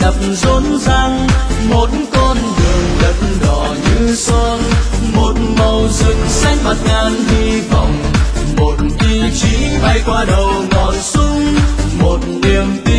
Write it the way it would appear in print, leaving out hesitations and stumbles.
đập rộn ràng, một con đường đất đỏ như son, một màu rực xanh bạt ngàn hy vọng, một ý chí bay qua đầu ngọn súng, một niềm tin